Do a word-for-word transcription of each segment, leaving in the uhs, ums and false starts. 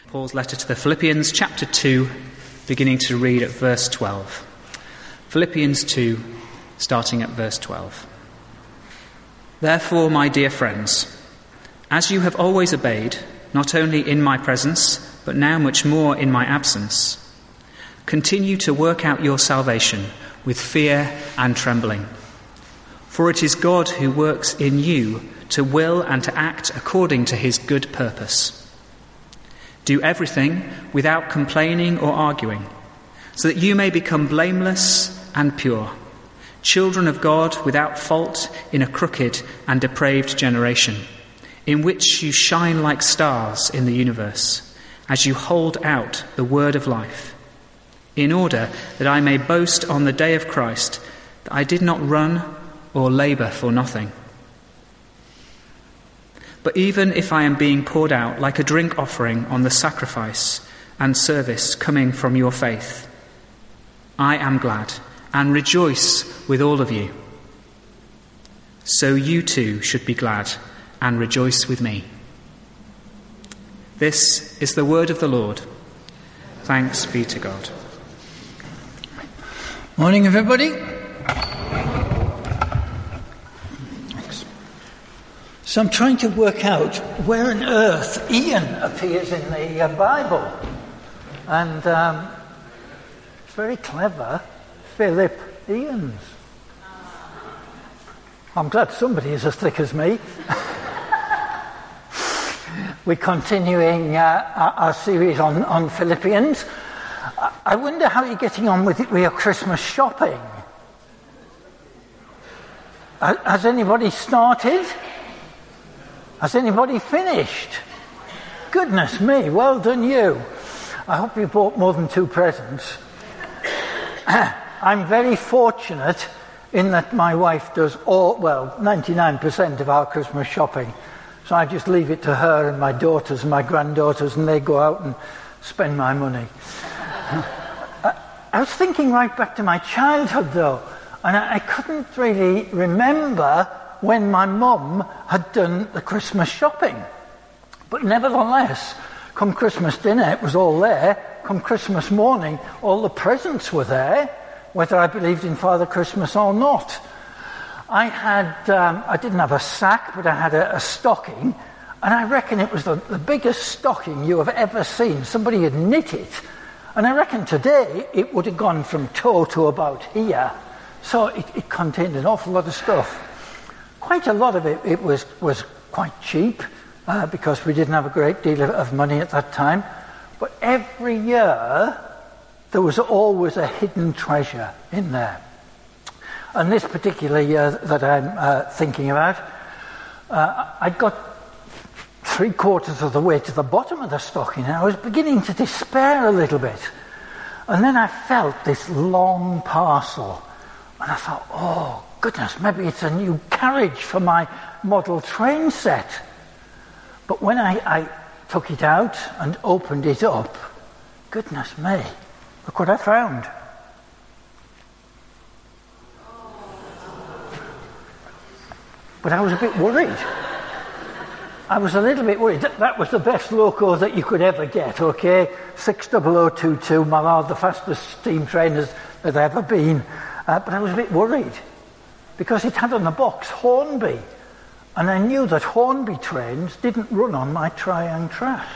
Paul's letter to the Philippians, chapter two, beginning to read at verse twelve. Philippians two, starting at verse twelve. Therefore, my dear friends, as you have always obeyed, not only in my presence, but now much more in my absence, continue to work out your salvation with fear and trembling. For it is God who works in you to will and to act according to his good purpose. Do everything without complaining or arguing, so that you may become blameless and pure, children of God without fault in a crooked and depraved generation, in which you shine like stars in the universe, as you hold out the word of life, in order that I may boast on the day of Christ that I did not run or labour for nothing. But even if I am being poured out like a drink offering on the sacrifice and service coming from your faith, I am glad and rejoice with all of you. So you too should be glad and rejoice with me. This is the word of the Lord. Thanks be to God. Morning, everybody. So I'm trying to work out where on earth Ian appears in the uh, Bible. And um, it's very clever. Philip Ians. I'm glad somebody is as thick as me. We're continuing uh, our, our series on, on Philippians. I wonder how you're getting on with, it, with your Christmas shopping. Has anybody started? Has anybody finished? Goodness me, well done you. I hope you bought more than two presents. I'm very fortunate in that my wife does all, well, ninety-nine percent of our Christmas shopping. So I just leave it to her and my daughters and my granddaughters, and they go out and spend my money. I was thinking right back to my childhood, though, and I, I couldn't really remember when my mum had done the Christmas shopping. But nevertheless, come Christmas dinner, it was all there. Come Christmas morning, all the presents were there, whether I believed in Father Christmas or not. I had, um, I didn't have a sack, but I had a, a stocking, and I reckon it was the, the biggest stocking you have ever seen. Somebody had knit it, and I reckon today it would have gone from toe to about here. So it, it contained an awful lot of stuff. Quite a lot of it, it was, was quite cheap, uh, because we didn't have a great deal of, of money at that time. But every year, there was always a hidden treasure in there. And this particular year that I'm uh, thinking about, uh, I got three quarters of the way to the bottom of the stocking, and I was beginning to despair a little bit. And then I felt this long parcel, and I thought, oh, goodness, maybe it's a new carriage for my model train set. But when I, I took it out and opened it up, goodness me, look what I found. But I was a bit worried. I was a little bit worried. That, that was the best loco that you could ever get, okay? six double oh two two, my lord, the fastest steam train there's ever been. Uh, but I was a bit worried, because it had on the box Hornby, and I knew that Hornby trains didn't run on my Triang track.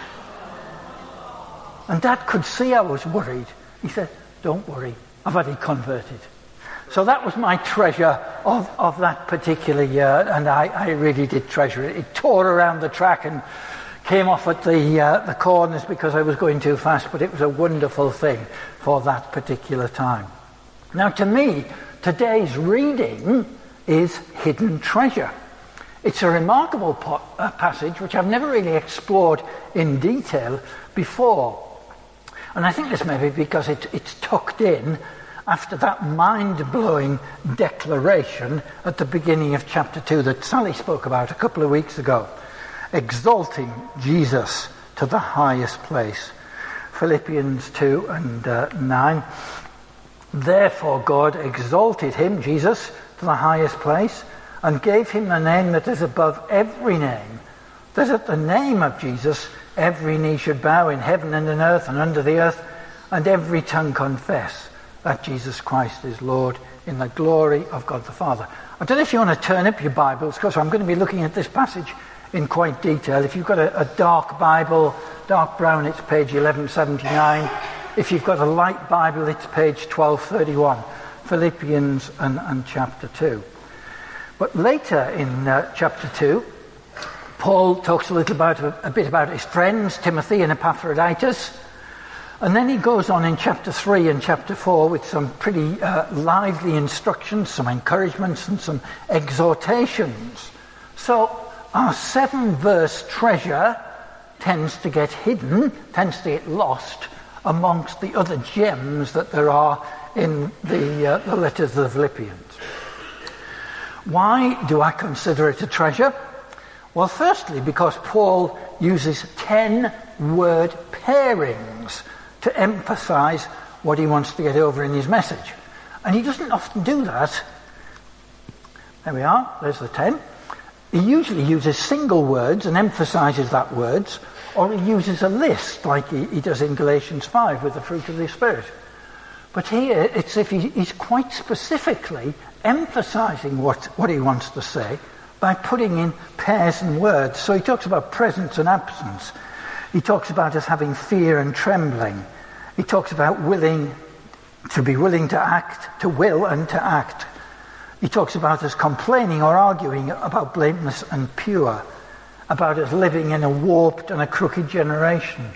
And Dad could see I was worried. He said, don't worry, I've had it converted. So that was my treasure of, of that particular year, and I, I really did treasure it. It tore around the track and came off at the, uh, the corners because I was going too fast, but it was a wonderful thing for that particular time. Now, to me, today's reading is Hidden Treasure. It's a remarkable po- uh, passage which I've never really explored in detail before. And I think this may be because it, it's tucked in after that mind-blowing declaration at the beginning of chapter two that Sally spoke about a couple of weeks ago. Exalting Jesus to the highest place. Philippians two and uh, nine. Therefore God exalted him, Jesus, to the highest place and gave him the name that is above every name, that at the name of Jesus every knee should bow in heaven and on earth and under the earth, and every tongue confess that Jesus Christ is Lord, in the glory of God the Father. I don't know if you want to turn up your Bibles, because I'm going to be looking at this passage in quite detail. If you've got a, a dark Bible, dark brown, it's page eleven seventy-nine. If you've got a light Bible, it's page twelve thirty-one. Philippians and, and chapter two. But later in uh, chapter two, Paul talks a little about a, a bit about his friends, Timothy and Epaphroditus. And then he goes on in chapter three and chapter four with some pretty uh, lively instructions, some encouragements and some exhortations. So our seven-verse treasure tends to get hidden, tends to get lost amongst the other gems that there are in the, uh, the letters of the Philippians. Why do I consider it a treasure? Well, firstly, because Paul uses ten word pairings to emphasize what he wants to get over in his message. And he doesn't often do that. There we are, there's the ten. He usually uses single words and emphasizes that words, or he uses a list like he, he does in Galatians five with the fruit of the Spirit. But here it's if he, he's quite specifically emphasizing what, what he wants to say by putting in pairs and words. So he talks about presence and absence. He talks about us having fear and trembling. He talks about willing, to be willing to act, to will and to act. He talks about us complaining or arguing about blameless and pure, about us living in a warped and a crooked generation.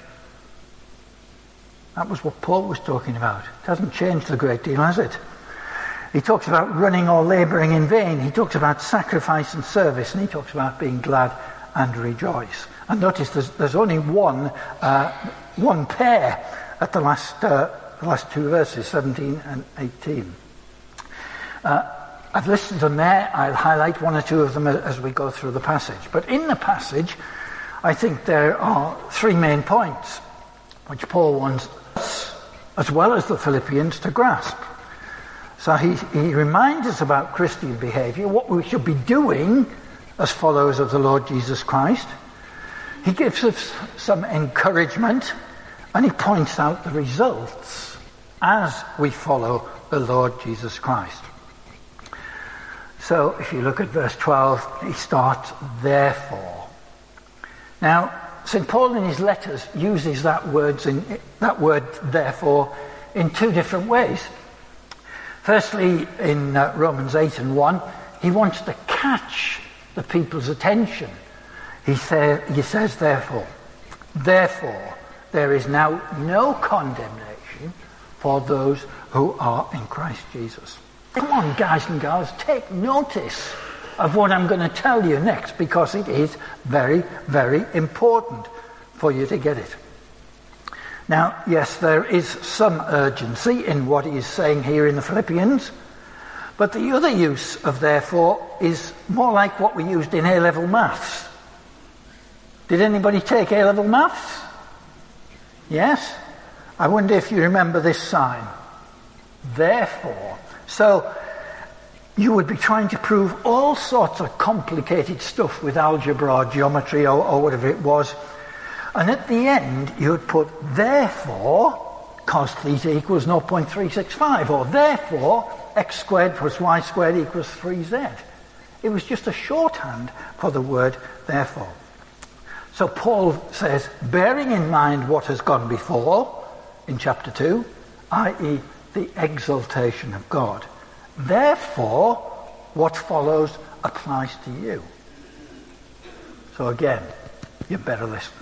That was what Paul was talking about. It hasn't changed a great deal, has it? He talks about running or labouring in vain. He talks about sacrifice and service, and he talks about being glad and rejoice. And notice there's, there's only one uh, one pair at the last uh, the last two verses, seventeen and eighteen. Uh, I've listed them there. I'll highlight one or two of them as we go through the passage. But in the passage, I think there are three main points which Paul wants us, as well as the Philippians, to grasp. So he, he reminds us about Christian behaviour, what we should be doing as followers of the Lord Jesus Christ. He gives us some encouragement, and he points out the results as we follow the Lord Jesus Christ. So if you look at verse twelve, he starts, therefore. Now, Saint Paul in his letters uses that, words in, that word, therefore, in two different ways. Firstly, in uh, Romans eight and one, he wants to catch the people's attention. He, say, he says, therefore, therefore, there is now no condemnation for those who are in Christ Jesus. Come on, guys and girls, take notice of what I'm going to tell you next, because it is very, very important for you to get it. Now, yes, there is some urgency in what he is saying here in the Philippians, but the other use of therefore is more like what we used in A-level maths. Did anybody take A-level maths? Yes? I wonder if you remember this sign. Therefore. So, you would be trying to prove all sorts of complicated stuff with algebra or geometry or, or whatever it was. And at the end, you would put, therefore, cos theta equals zero point three six five, or therefore, x squared plus y squared equals three z. It was just a shorthand for the word therefore. So Paul says, bearing in mind what has gone before in chapter two, that is the exaltation of God, therefore, what follows applies to you. So again, you better listen.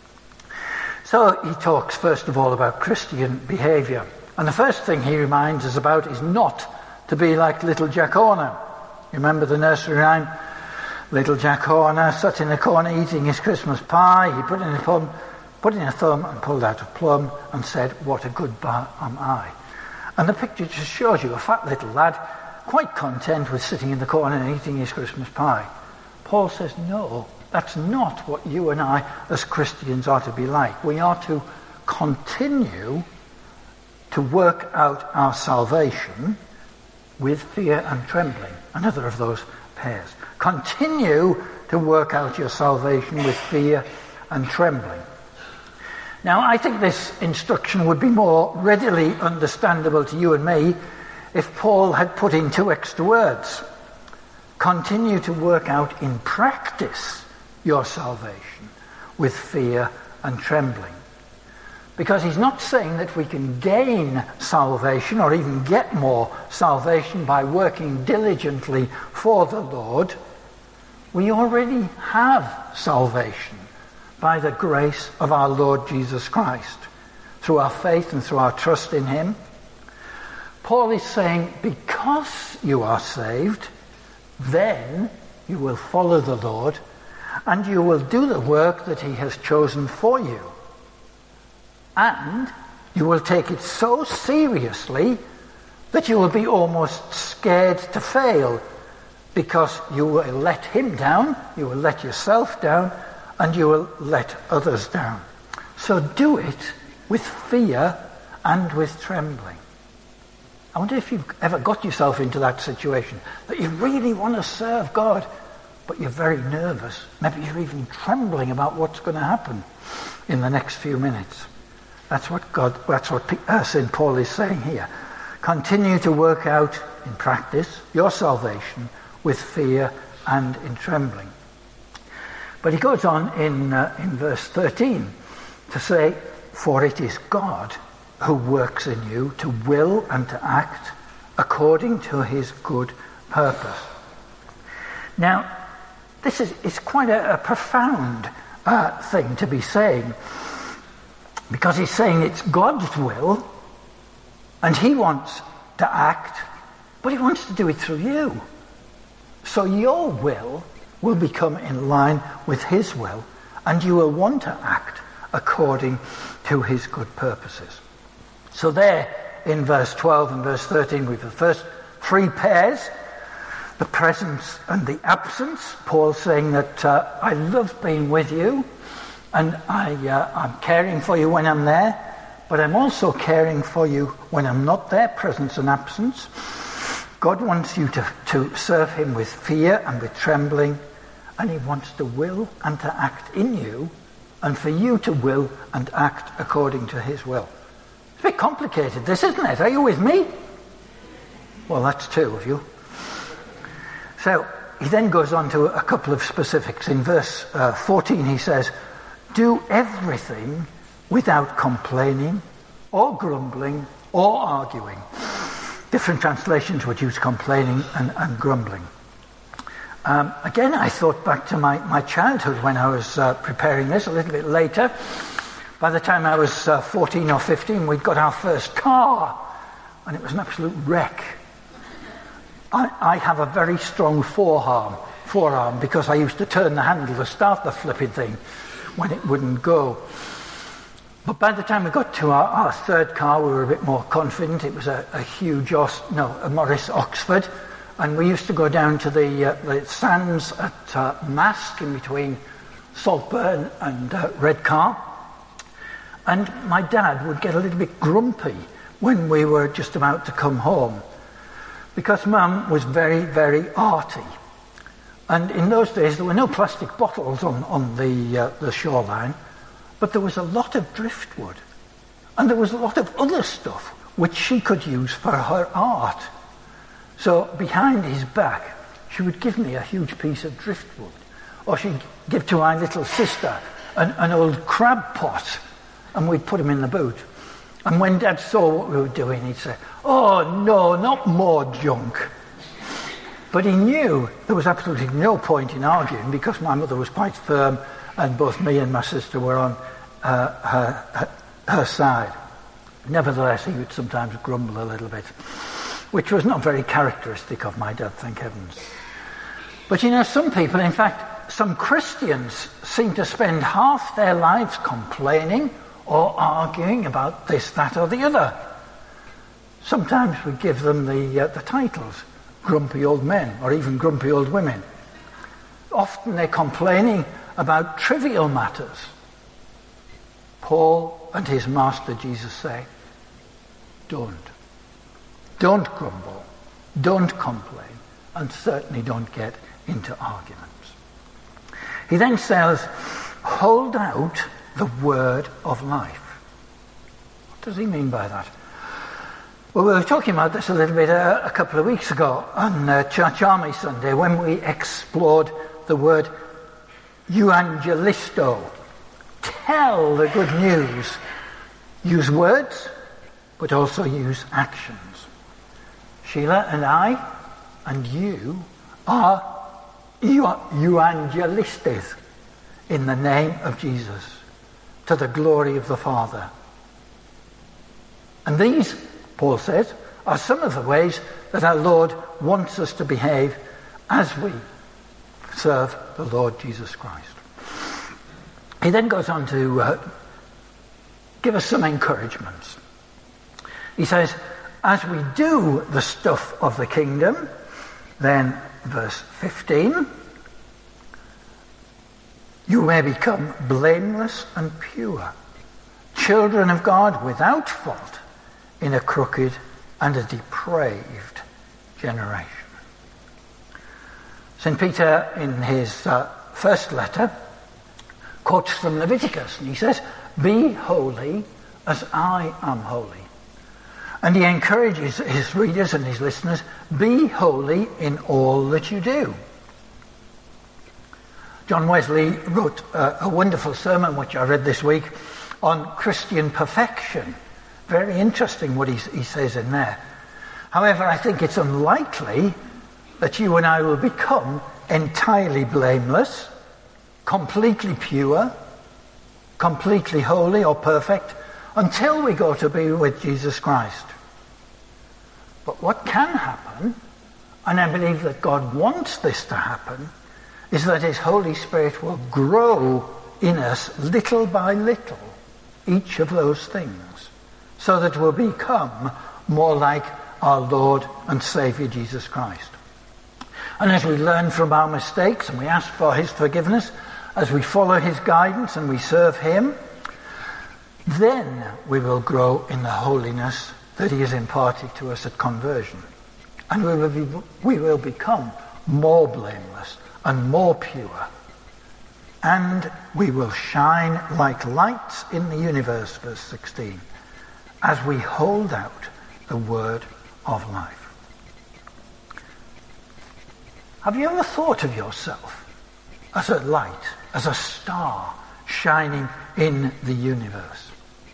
So he talks first of all about Christian behaviour. And the first thing he reminds us about is not to be like little Jack Horner. You remember the nursery rhyme? Little Jack Horner sat in a corner eating his Christmas pie. He put in a thumb, put in a thumb and pulled out a plum and said, what a good bar am I. And the picture just shows you a fat little lad, quite content with sitting in the corner and eating his Christmas pie. Paul says, no, that's not what you and I as Christians are to be like. We are to continue to work out our salvation with fear and trembling. Another of those pairs. Continue to work out your salvation with fear and trembling. Now, I think this instruction would be more readily understandable to you and me if Paul had put in two extra words. Continue to work out in practice your salvation with fear and trembling. Because he's not saying that we can gain salvation or even get more salvation by working diligently for the Lord. We already have salvation by the grace of our Lord Jesus Christ, through our faith and through our trust in him. Paul is saying, because you are saved, then you will follow the Lord and you will do the work that he has chosen for you. And you will take it so seriously that you will be almost scared to fail, because you will let him down, you will let yourself down, and you will let others down. So do it with fear and with trembling. I wonder if you've ever got yourself into that situation, that you really want to serve God, but you're very nervous. Maybe you're even trembling about what's going to happen in the next few minutes. That's what God, that's what uh, Saint Paul is saying here. Continue to work out in practice your salvation with fear and in trembling. But he goes on in uh, in verse thirteen to say, for it is God who works in you to will and to act according to his good purpose. Now, this is, is quite a, a profound uh, thing to be saying, because he's saying it's God's will, and he wants to act, but he wants to do it through you. So your will will become in line with his will, and you will want to act according to his good purposes. So there, in verse twelve and verse thirteen, we've the first three pairs, the presence and the absence. Paul saying that uh, I love being with you, and I, uh, I'm caring for you when I'm there, but I'm also caring for you when I'm not there, presence and absence. God wants you to, to serve him with fear and with trembling, and he wants to will and to act in you, and for you to will and act according to his will. It's a bit complicated, this, isn't it? Are you with me? Well, that's two of you. So, he then goes on to a couple of specifics. In verse uh, fourteen he says, do everything without complaining or grumbling or arguing. Different translations would use complaining and, and grumbling. Um, again, I thought back to my, my childhood when I was uh, preparing this a little bit later. By the time I was uh, fourteen or fifteen, we'd got our first car, and it was an absolute wreck. I, I have a very strong forearm, forearm because I used to turn the handle to start the flipping thing when it wouldn't go. But by the time we got to our, our third car, we were a bit more confident. It was a, a huge, Os, no, a Morris Oxford, and we used to go down to the, uh, the sands at uh, Mask, in between Saltburn and uh, Redcar. And my dad would get a little bit grumpy when we were just about to come home, because Mum was very, very arty. And in those days, there were no plastic bottles on, on the, uh, the shoreline, but there was a lot of driftwood. And there was a lot of other stuff which she could use for her art. So behind his back, she would give me a huge piece of driftwood. Or she'd give to my little sister an, an old crab pot, and we'd put them in the boot. And when Dad saw what we were doing, he'd say, oh no, not more junk. But he knew there was absolutely no point in arguing, because my mother was quite firm, and both me and my sister were on uh, her, her, her side. Nevertheless, he would sometimes grumble a little bit, which was not very characteristic of my dad, thank heavens. But you know, some people, in fact, some Christians seem to spend half their lives complaining or arguing about this, that, or the other. Sometimes we give them the uh, the titles, grumpy old men, or even grumpy old women. Often they're complaining about trivial matters. Paul and his master Jesus say, don't. Don't grumble, don't complain, and certainly don't get into arguments. He then says, hold out the word of life. What does he mean by that? Well, we were talking about this a little bit uh, a couple of weeks ago on uh, Church Army Sunday when we explored the word euangelisto. Tell the good news. Use words, but also use actions. Sheila and I and you are euangelistes in the name of Jesus, to the glory of the Father. And these, Paul says, are some of the ways that our Lord wants us to behave as we serve the Lord Jesus Christ. He then goes on to uh, give us some encouragements. He says, as we do the stuff of the kingdom, then verse fifteen, you may become blameless and pure, children of God without fault in a crooked and a depraved generation. Saint Peter, in his uh, first letter, quotes from Leviticus, and he says, be holy as I am holy. And he encourages his readers and his listeners, be holy in all that you do. John Wesley wrote a, a wonderful sermon, which I read this week, on Christian perfection. Very interesting what he, he says in there. However, I think it's unlikely that you and I will become entirely blameless, completely pure, completely holy or perfect, until we go to be with Jesus Christ. But what can happen, and I believe that God wants this to happen, is that his Holy Spirit will grow in us little by little each of those things, so that we'll become more like our Lord and Saviour Jesus Christ. And as we learn from our mistakes and we ask for his forgiveness, as we follow his guidance and we serve him, then we will grow in the holiness that he has imparted to us at conversion. And we will, be, we will become more blameless and more pure. And we will shine like lights in the universe, verse sixteen, as we hold out the word of life. Have you ever thought of yourself as a light, as a star shining in the universe?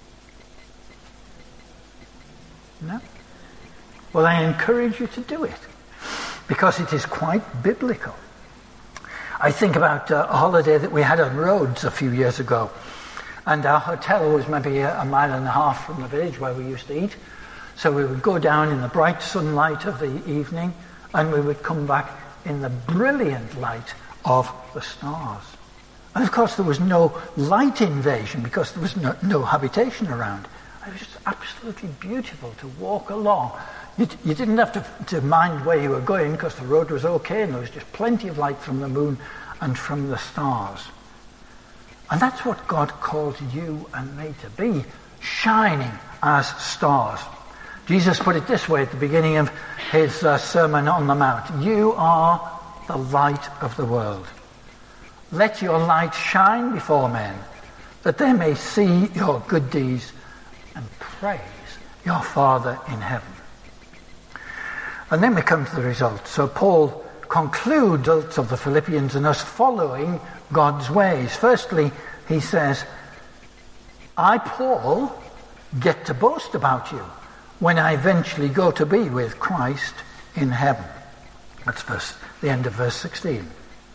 No? Well, I encourage you to do it, because it is quite biblical. I think about uh, a holiday that we had on Rhodes a few years ago, and our hotel was maybe a, a mile and a half from the village where we used to eat. So we would go down in the bright sunlight of the evening, and we would come back in the brilliant light of the stars. And of course there was no light invasion because there was no, no habitation around. It was just absolutely beautiful to walk along. You, you didn't have to, to mind where you were going because the road was okay and there was just plenty of light from the moon and from the stars. And that's what God called you and me to be, shining as stars. Jesus put it this way at the beginning of his uh, Sermon on the Mount. You are the light of the world. Let your light shine before men, that they may see your good deeds and praise your Father in heaven. And then we come to the result. So Paul concludes of the Philippians and us following God's ways. Firstly, he says, I, Paul, get to boast about you when I eventually go to be with Christ in heaven. That's verse, the end of verse sixteen.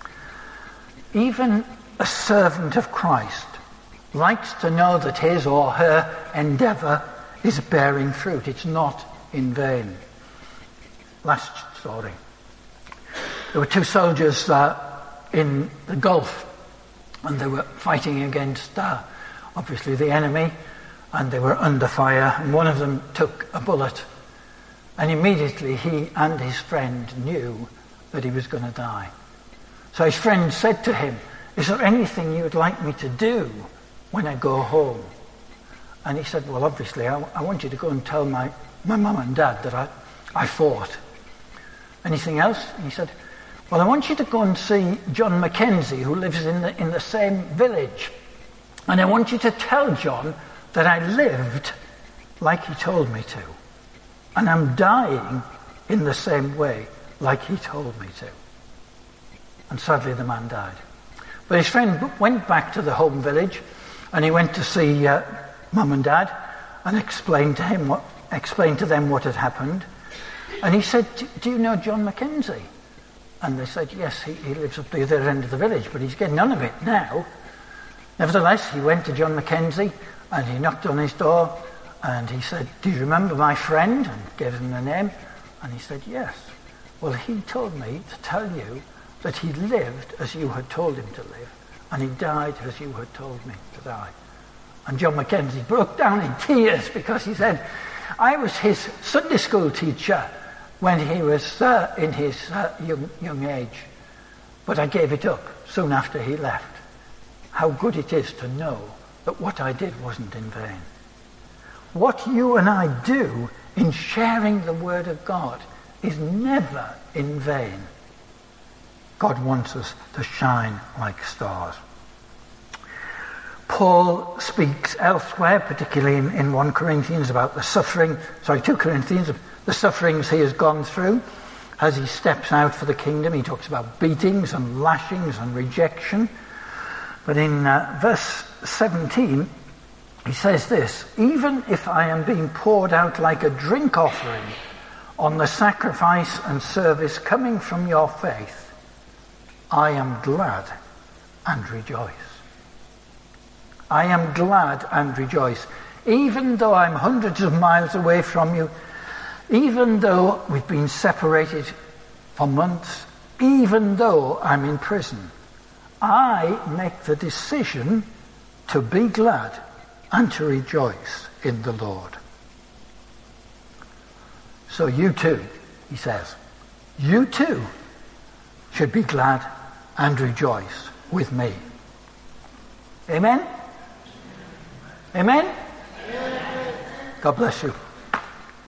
Even a servant of Christ likes to know that his or her endeavour is bearing fruit. It's not in vain. Last story. There were two soldiers uh, in the Gulf, and they were fighting against, uh, obviously, the enemy, and they were under fire, and one of them took a bullet, and immediately he and his friend knew that he was going to die. So his friend said to him, is there anything you would like me to do when I go home? And he said, well, obviously, I, I want you to go and tell my, my mum and dad that I, I fought. Anything else? And he said, well, I want you to go and see John Mackenzie, who lives in the, in the same village. And I want you to tell John that I lived like he told me to. And I'm dying in the same way like he told me to. And sadly the man died. But his friend went back to the home village, and he went to see uh, Mum and Dad and explained to him what, explained to them what had happened. And he said, do you know John Mackenzie? And they said, yes, he, he lives up the other end of the village, but he's getting none of it now. Nevertheless, he went to John Mackenzie and he knocked on his door and he said, do you remember my friend? And gave him the name. And he said, yes. Well, he told me to tell you that he lived as you had told him to live, and he died as you had told me to die. And John Mackenzie broke down in tears because he said, I was his Sunday school teacher when he was uh, in his uh, young, young age, but I gave it up soon after he left. How good it is to know that what I did wasn't in vain. What you and I do in sharing the Word of God is never in vain. God wants us to shine like stars. Paul speaks elsewhere, particularly in, in First Corinthians, about the suffering, sorry, Second Corinthians, the sufferings he has gone through as he steps out for the kingdom. He talks about beatings and lashings and rejection. But in uh, verse seventeen, he says this, even if I am being poured out like a drink offering on the sacrifice and service coming from your faith, I am glad and rejoice. I am glad and rejoice. Even though I'm hundreds of miles away from you, even though we've been separated for months, even though I'm in prison, I make the decision to be glad and to rejoice in the Lord. So you too, he says, you too should be glad and rejoice with me. Amen? Amen? Amen. God bless you.